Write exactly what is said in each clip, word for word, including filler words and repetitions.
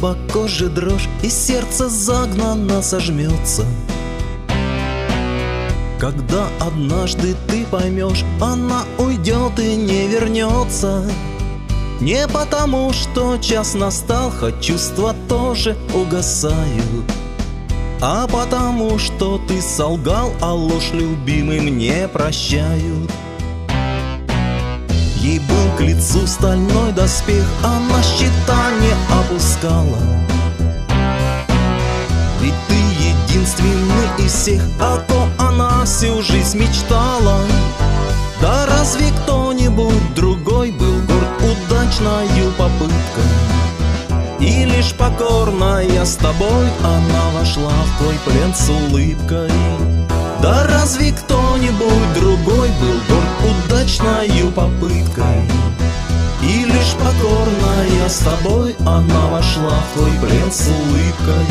по коже дрожь, и сердце загнанно сожмется. Когда однажды ты поймешь, она уйдет и не вернется. Не потому, что час настал, хоть чувства тоже угасают, а потому, что ты солгал, а ложь любимым не прощают. Ей был к лицу стальной доспех, она щита не опускала. Ведь ты единственный из всех, о ком она всю жизнь мечтала. Да разве кто-нибудь другой был горд удачною попыткой? И лишь покорная с тобой она вошла в твой плен с улыбкой. Да разве кто-нибудь другой был горд удачною попыткой? И лишь покорная с тобой она вошла в твой плен с улыбкой.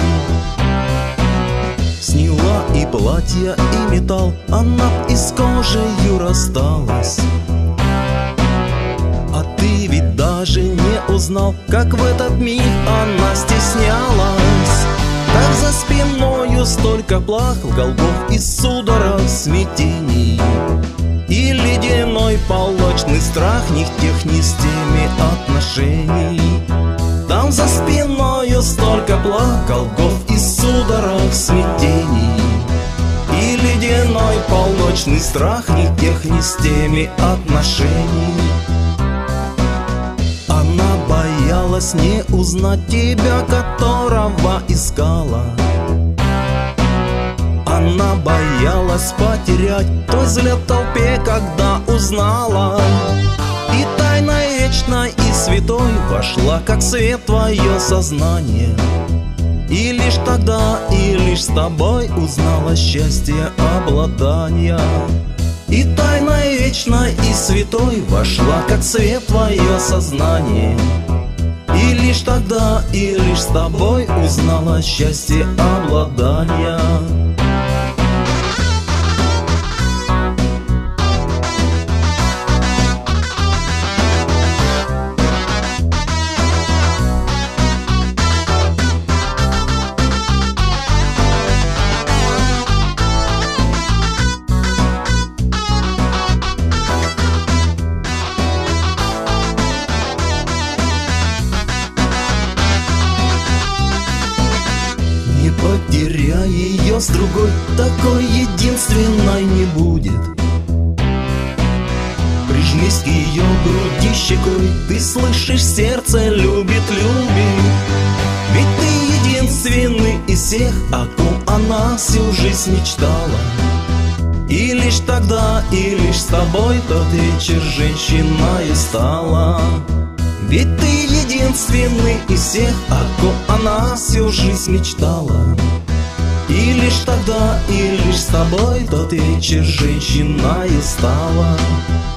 Сняла и платье, и металл, она б и с кожею рассталась. А ты ведь даже не узнал, как в этот миг она стеснялась. Как за спиною столько плах, голгов и судорог смятений, и ледяной полночный страх ни в тех, ни с теми отношений. Там за спиною столько плах, голгов и судорог смятений, и ледяной полночный страх ни в тех, ни с теми отношений. Она боялась не узнать тебя, которого искала. Она боялась потерять твой взгляд в толпе, когда узнала. И тайной вечной и святой вошла, как свет, твое сознание. И лишь тогда, и лишь с тобой узнала счастье обладания. И тайной вечной и святой вошла, как свет, твое сознание. И лишь тогда, и лишь с тобой узнала счастье обладания. Потеряй ее с другой, такой единственной не будет. Прижмись к ее груди щекой, ты слышишь, сердце любит, любит. Ведь ты единственный из всех, о ком она всю жизнь мечтала. И лишь тогда, и лишь с тобой тот вечер женщиной стала. Ведь ты единственный из всех, о ком она всю жизнь мечтала. И лишь тогда, и лишь с тобой тот вечер женщиной стала.